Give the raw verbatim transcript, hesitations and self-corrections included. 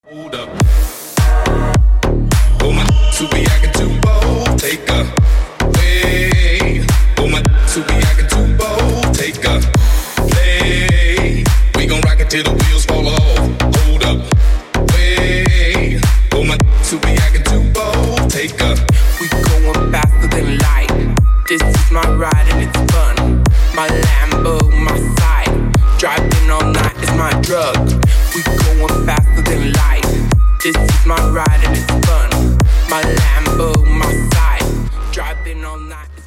Hold up. Oh my, to be acting too bold. Take a way. Oh my, to be acting too bold. Take a play. We gon' rock it till the wheels fall off. Hold up. Way. Oh my, to be acting too bold. Take a. We going faster than light. This is my ride and it's fun. My Lambo, my side. Driving all night is my drug. We going faster than light. This is my ride and it's fun. My Lambo, my side. Driving all night.